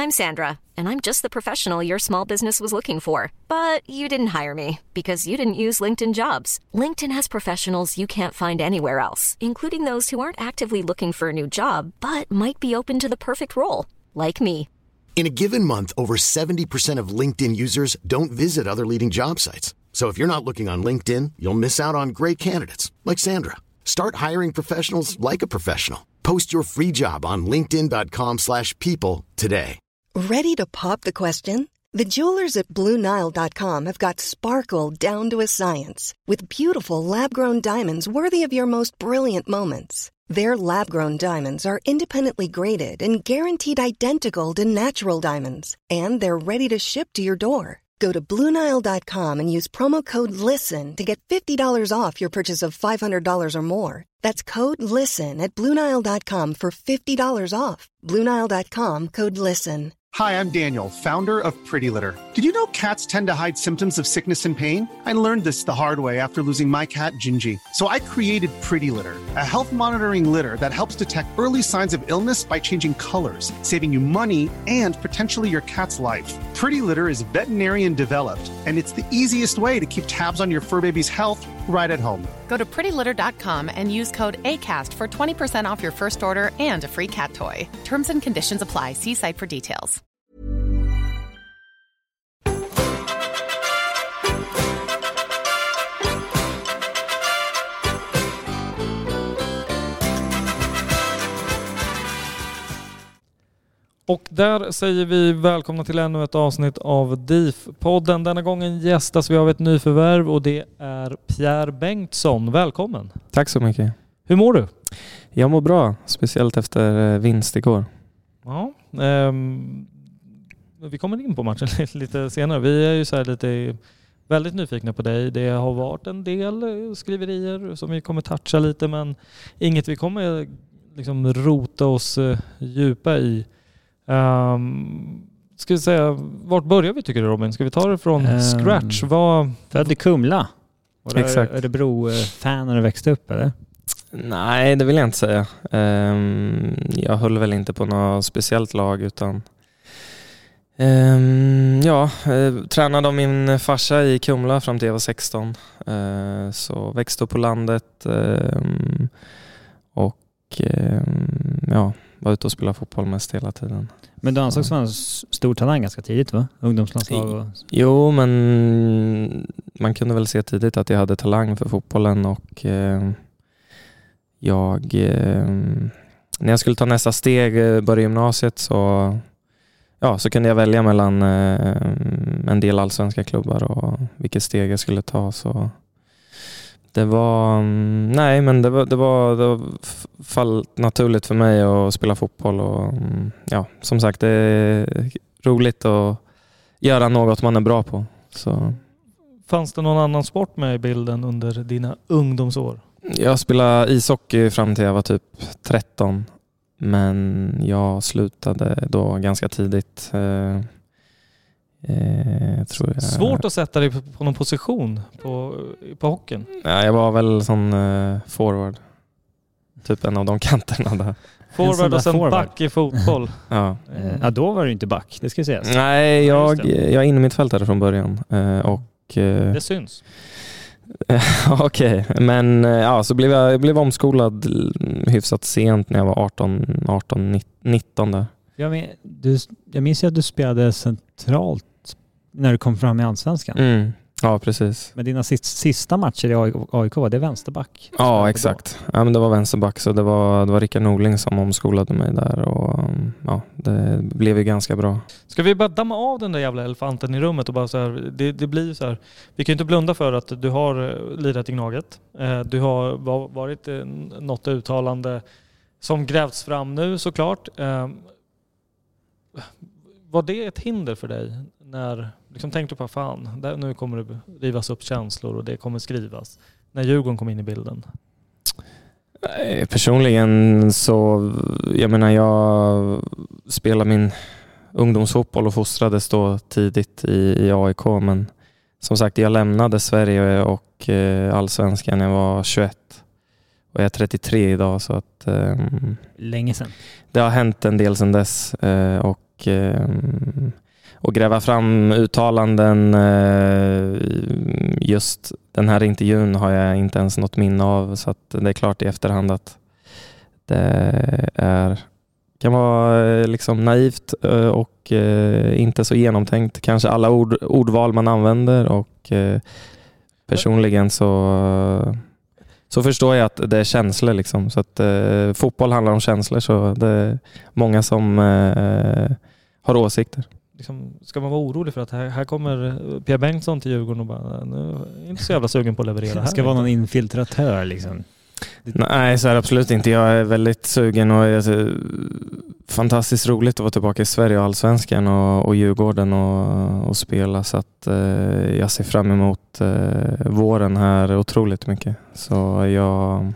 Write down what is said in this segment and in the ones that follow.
I'm Sandra, and I'm just the professional your small business was looking for. But you didn't hire me because you didn't use LinkedIn Jobs. LinkedIn has professionals you can't find anywhere else, including those who aren't actively looking for a new job, but might be open to the perfect role, like me. In a given month, over 70% of LinkedIn users don't visit other leading job sites. So if you're not looking on LinkedIn, you'll miss out on great candidates like Sandra. Start hiring professionals like a professional. Post your free job on linkedin.com/people today. Ready to pop the question? The jewelers at BlueNile.com have got sparkle down to a science with beautiful lab-grown diamonds worthy of your most brilliant moments. Their lab-grown diamonds are independently graded and guaranteed identical to natural diamonds, and they're ready to ship to your door. Go to BlueNile.com and use promo code LISTEN to get $50 off your purchase of $500 or more. That's code LISTEN at BlueNile.com for $50 off. BlueNile.com, code LISTEN. Hi, I'm Daniel, founder of Pretty Litter. Did you know cats tend to hide symptoms of sickness and pain? I learned this the hard way after losing my cat, Gingy. So I created Pretty Litter, a health monitoring litter that helps detect early signs of illness by changing colors, saving you money and potentially your cat's life. Pretty Litter is veterinarian developed, and it's the easiest way to keep tabs on your fur baby's health right at home. Go to prettylitter.com and use code ACAST for 20% off your first order and a free cat toy. Terms and conditions apply. See site for details. Och där säger vi välkomna till ännu ett avsnitt av DIF-podden. Denna gången gästas vi av ett nyförvärv och det är Pierre Bengtsson. Välkommen. Tack så mycket. Hur mår du? Jag mår bra, speciellt efter vinst igår. Ja, vi kommer in på matchen lite senare. Vi är ju så här lite väldigt nyfikna på dig. Det har varit en del skriverier som vi kommer toucha lite, men inget vi kommer liksom rota oss djupa i. Ska vi säga, vart börjar vi tycker du, Robin? Ska vi ta det från scratch? Född i Kumla. Exakt. Örebro-fan när du växte upp, eller? Nej, det vill jag inte säga. Jag höll väl inte på något speciellt lag utan tränade av min farsa i Kumla fram till jag var 16. Så växte upp på landet och var ute och spelade fotboll mest hela tiden. Men du ansågs vara en stor talang ganska tidigt, va? Ungdomslandslag och... Jo, men man kunde väl se tidigt att jag hade talang för fotbollen och när jag skulle ta nästa steg, börja gymnasiet, så kunde jag välja mellan en del allsvenska klubbar och vilket steg jag skulle ta. Så det var fallit naturligt för mig att spela fotboll och som sagt, det är roligt att göra något man är bra på. Så. Fanns det någon annan sport med i bilden under dina ungdomsår? Jag spelade ishockey fram till jag var typ 13, men jag slutade då ganska tidigt. Tror jag. Svårt att sätta dig på någon position på hockeyn. Ja, jag var väl sån forward. Typ en av de kanterna där. Forward och sen back i fotboll. Ja. Då var du inte back, det ska sägas. Nej, jag är inne i mitt fält från början. Det syns. Okej, men så blev jag omskolad hyfsat sent när jag var 18-19 där. Jag minns ju att du spelade centralt när du kom fram i Allsvenskan. Ja, precis. Men dina sista matcher i AIK, var det vänsterback? Ja, exakt. Ja, men det var vänsterback, så det var Rickard Norling som omskolade mig där och det blev ju ganska bra. Ska vi bara damma av den där jävla elefanten i rummet och bara så här, det blir så här, vi kan ju inte blunda för att du har lirat i Gnaget. Du har varit något uttalande som grävts fram nu såklart. Var det ett hinder för dig när liksom tänkte på nu kommer det rivas upp känslor och det kommer skrivas när Djurgården kom in i bilden? Personligen så, jag menar, jag spelade min ungdomsfotboll och fostrades då tidigt i AIK, men som sagt, jag lämnade Sverige och Allsvenskan när jag var 21 och jag är 33 idag, så att länge sedan. Det har hänt en del sedan dess och och gräva fram uttalanden. Just den här intervjun har jag inte ens något minne av, så att det är klart i efterhand att det kan vara liksom naivt och inte så genomtänkt. Kanske alla ordval man använder, och personligen så förstår jag att det är känslor liksom. Så att fotboll handlar om känslor, så det är många som har åsikter. Liksom, ska man vara orolig för att här kommer Pierre Bengtsson till Djurgården och bara, nu är jag inte så jävla sugen på att leverera här. Ska vara någon infiltratör liksom? Nej, så är det absolut inte. Jag är väldigt sugen, och det är fantastiskt roligt att vara tillbaka i Sverige och Allsvenskan och Djurgården och spela, så att jag ser fram emot våren här otroligt mycket. Så jag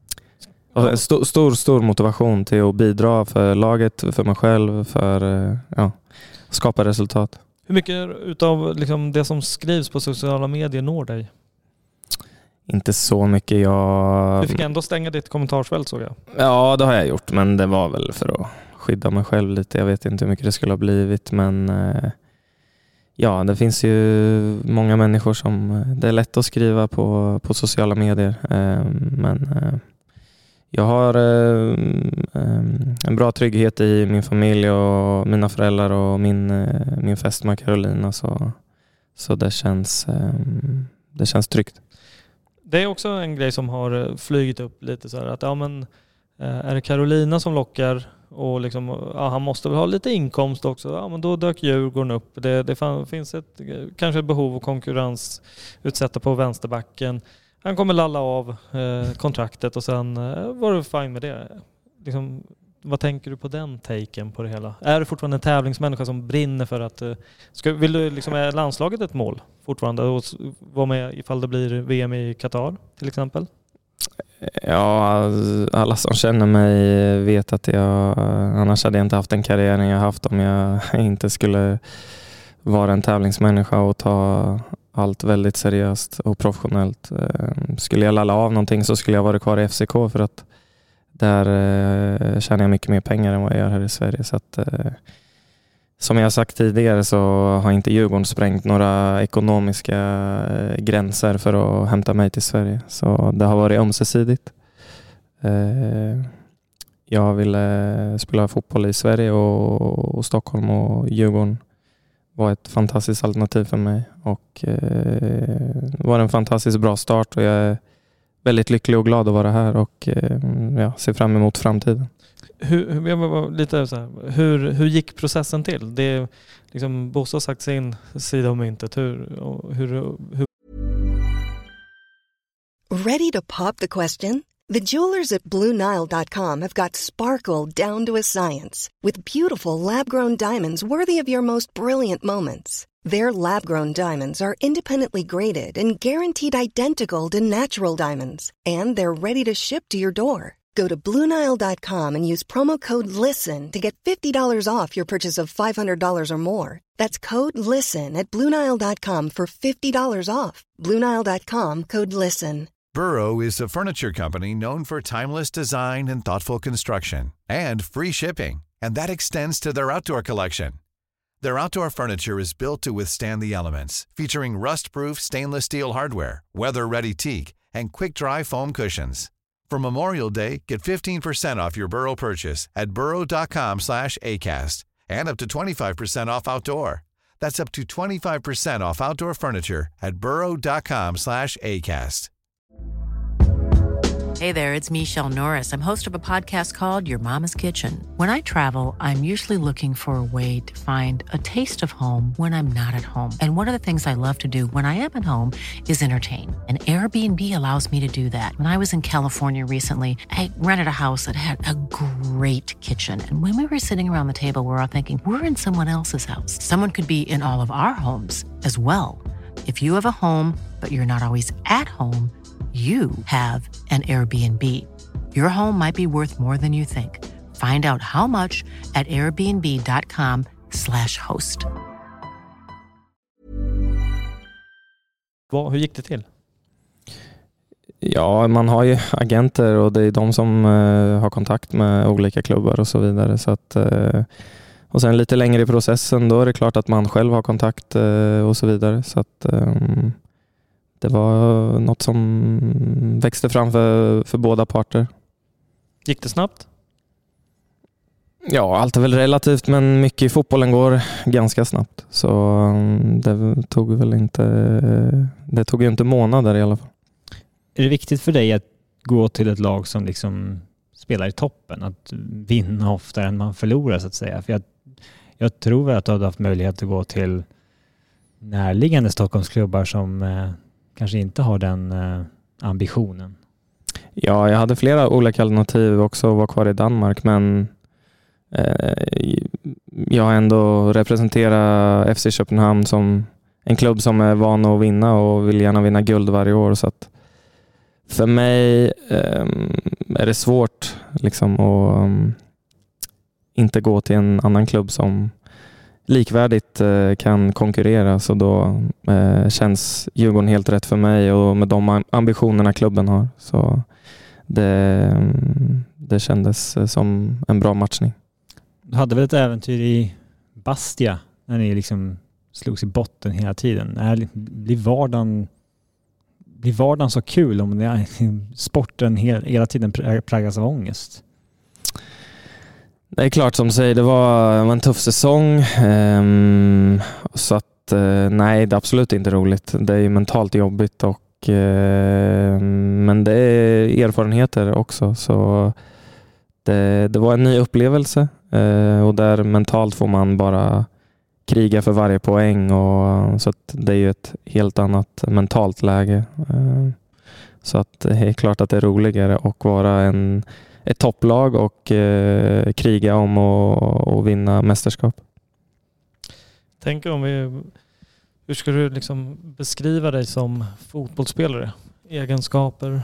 stor motivation till att bidra för laget, för mig själv, för skapa resultat. Hur mycket utav liksom det som skrivs på sociala medier når dig? Inte så mycket. Du fick ändå stänga ditt kommentarsfält, såg jag. Ja, det har jag gjort, men det var väl för att skydda mig själv lite. Jag vet inte hur mycket det skulle ha blivit, men det finns ju många människor som det är lätt att skriva på sociala medier, men jag har en bra trygghet i min familj och mina föräldrar och min fästmö Carolina, så det känns tryggt. Det är också en grej som har flygit upp lite så här, att är det Carolina som lockar, och liksom, han måste väl ha lite inkomst också, men då dök Djurgården upp. Det finns kanske ett behov av konkurrensutsätta på vänsterbacken. Han kommer lalla av kontraktet, och sen var du fine med det. Liksom, vad tänker du på den taken på det hela? Är du fortfarande en tävlingsmänniska som brinner för att... vill du liksom, är landslaget ett mål fortfarande? Och vara med ifall det blir VM i Qatar till exempel? Ja, alla som känner mig vet att annars hade jag inte haft den karriären jag haft om jag inte skulle vara en tävlingsmänniska och ta allt väldigt seriöst och professionellt. Skulle jag lalla av någonting så skulle jag vara kvar i FCK, för att där tjänar jag mycket mer pengar än vad jag gör här i Sverige. Så att, som jag sagt tidigare, så har inte Djurgården sprängt några ekonomiska gränser för att hämta mig till Sverige. Så det har varit ömsesidigt. Jag ville spela fotboll i Sverige och Stockholm, och Djurgården var ett fantastiskt alternativ för mig. Och var en fantastiskt bra start, och jag är väldigt lycklig och glad att vara här, och ser fram emot framtiden. Hur gick processen till? Det liksom, Bosse har sagt sin sida om myntet. Hur... Ready to pop the question? The jewelers at BlueNile.com have got sparkle down to a science with beautiful lab-grown diamonds worthy of your most brilliant moments. Their lab-grown diamonds are independently graded and guaranteed identical to natural diamonds, and they're ready to ship to your door. Go to BlueNile.com and use promo code LISTEN to get $50 off your purchase of $500 or more. That's code LISTEN at BlueNile.com for $50 off. BlueNile.com, code LISTEN. Burrow is a furniture company known for timeless design and thoughtful construction, and free shipping, and that extends to their outdoor collection. Their outdoor furniture is built to withstand the elements, featuring rust-proof stainless steel hardware, weather-ready teak, and quick-dry foam cushions. For Memorial Day, get 15% off your Burrow purchase at burrow.com/acast, and up to 25% off outdoor. That's up to 25% off outdoor furniture at burrow.com/acast. Hey there, it's Michelle Norris. I'm host of a podcast called Your Mama's Kitchen. When I travel, I'm usually looking for a way to find a taste of home when I'm not at home. And one of the things I love to do when I am at home is entertain. And Airbnb allows me to do that. When I was in California recently, I rented a house that had a great kitchen. And when we were sitting around the table, we were all thinking, we're in someone else's house. Someone could be in all of our homes as well. If you have a home, but you're not always at home, you have an Airbnb. Your home might be worth more than you think. Find out how much at airbnb.com/host. Hur gick det till? Ja, man har ju agenter, och det är de som har kontakt med olika klubbar och så vidare. Så att, Och sen lite längre i processen, då är det klart att man själv har kontakt och så vidare. Så att det var något som växte fram för båda parter. Gick det snabbt? Ja, allt är väl relativt, men mycket i fotbollen går ganska snabbt. Så det tog ju inte månader i alla fall. Är det viktigt för dig att gå till ett lag som liksom spelar i toppen? Att vinna oftare än man förlorar, så att säga? För jag tror att du hade haft möjlighet att gå till närliggande Stockholmsklubbar som kanske inte har den ambitionen. Ja, jag hade flera olika alternativ också att vara kvar i Danmark, men jag har ändå representerat FC Köpenhamn som en klubb som är van att vinna och vill gärna vinna guld varje år. Så att för mig är det svårt liksom att inte gå till en annan klubb som likvärdigt kan konkurrera. Så då känns Djurgården helt rätt för mig och med de ambitionerna klubben har. Så det kändes som en bra matchning. Du hade väl ett äventyr i Bastia när ni liksom slogs i botten hela tiden. Blir vardagen så kul om sporten hela tiden präglas av ångest? Det är klart, som du säger, det var en tuff säsong. Så att nej, det är absolut inte roligt. Det är ju mentalt jobbigt men det är erfarenheter också. Så det var en ny upplevelse och där mentalt får man bara kriga för varje poäng, och så att det är ju ett helt annat mentalt läge. Så att det är klart att det är roligare att vara ett topplag och kriga om och vinna mästerskap. Tänker hur ska du liksom beskriva dig som fotbollsspelare? Egenskaper?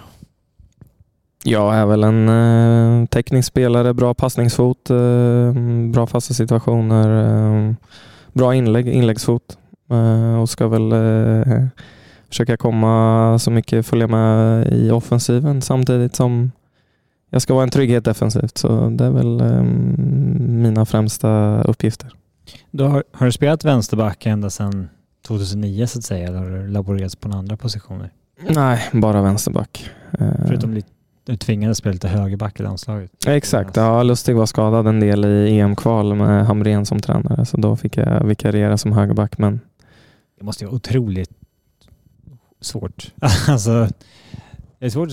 Jag är väl en teknisk spelare, bra passningsfot, bra fasta situationer, bra inläggsfot, och ska väl försöka komma så mycket, följa med i offensiven samtidigt som jag ska vara en trygghet defensivt. Så det är väl mina främsta uppgifter. Har du spelat vänsterback ända sedan 2009 så att säga, eller har du laborerat på några andra positioner? Nej, bara vänsterback. Förutom du tvingades spela lite högerback i landslaget. Exakt, ja, Lustig var skadad en del i EM-kval med Hamrén som tränare, så då fick jag vikariera som högerback. Men det måste vara otroligt svårt. Alltså, det är svårt.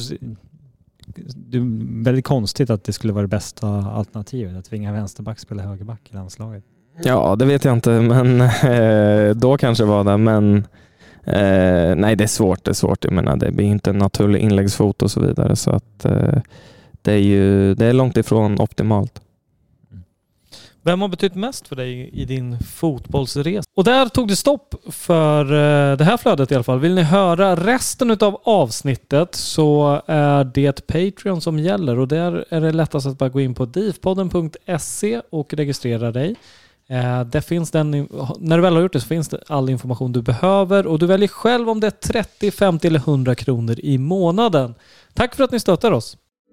Det är väldigt konstigt att det skulle vara det bästa alternativet, att tvinga vänsterback spela högerback i landslaget. Ja, det vet jag inte, men då kanske var det, men nej, det är svårt. Jag menar, det blir inte en naturlig inläggsfot och så vidare, så att det är långt ifrån optimalt. Vem har betytt mest för dig i din fotbollsresa? Och där tog det stopp för det här flödet i alla fall. Vill ni höra resten av avsnittet så är det Patreon som gäller, och där är det lättast att bara gå in på difpodden.se och registrera dig. Det finns när du väl har gjort det så finns det all information du behöver, och du väljer själv om det är 30, 50 eller 100 kronor i månaden. Tack för att ni stöttar oss.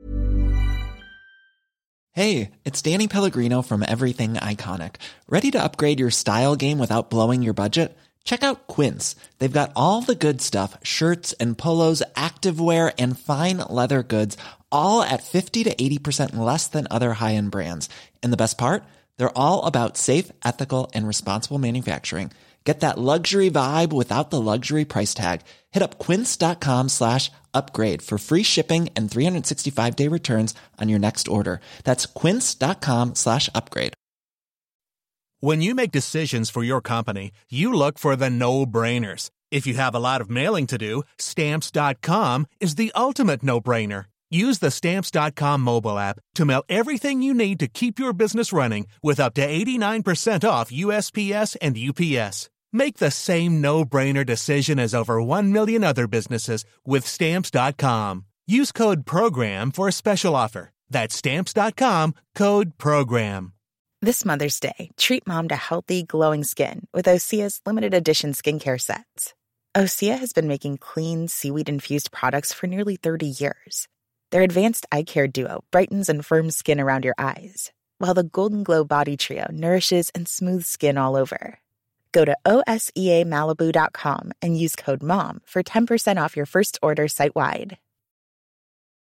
Hey, it's Danny Pellegrino from Everything Iconic. Ready to upgrade your style game without blowing your budget? Check out Quince. They've got all the good stuff, shirts and polos, activewear and fine leather goods, all at 50 to 80% less than other high-end brands. And the best part? They're all about safe, ethical, and responsible manufacturing. Get that luxury vibe without the luxury price tag. Hit up quince.com/upgrade for free shipping and 365-day returns on your next order. That's quince.com/upgrade. When you make decisions for your company, you look for the no-brainers. If you have a lot of mailing to do, Stamps.com is the ultimate no-brainer. Use the Stamps.com mobile app to mail everything you need to keep your business running with up to 89% off USPS and UPS. Make the same no-brainer decision as over 1 million other businesses with Stamps.com. Use code PROGRAM for a special offer. That's Stamps.com, code PROGRAM. This Mother's Day, treat mom to healthy, glowing skin with Osea's limited edition skincare sets. Osea has been making clean, seaweed-infused products for nearly 30 years. Their advanced eye care duo brightens and firms skin around your eyes. while the Golden Glow Body Trio nourishes and smooths skin all over. Go to OSEAMalibu.com and use code MOM for 10% off your first order site-wide.